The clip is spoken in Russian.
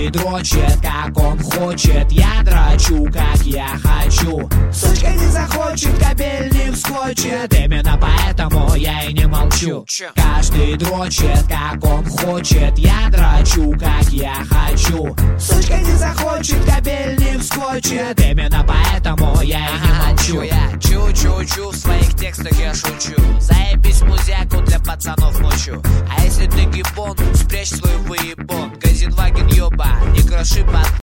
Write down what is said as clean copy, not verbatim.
Каждый дрочит, как он хочет. Я дрочу, как я хочу. Сучка не захочет, кабель не вскочит. Именно поэтому я и не молчу. Каждый дрочит, как он хочет. Я дрочу, как я хочу. Сучка не захочет, кабель не вскочит. Именно поэтому я и не молчу. Я чу-чу-чу, в своих текстах я шучу. Заебись музяку для пацанов ночью. А если ты гибон, спрячь свой выебон. Газенваген ёба, не кроши под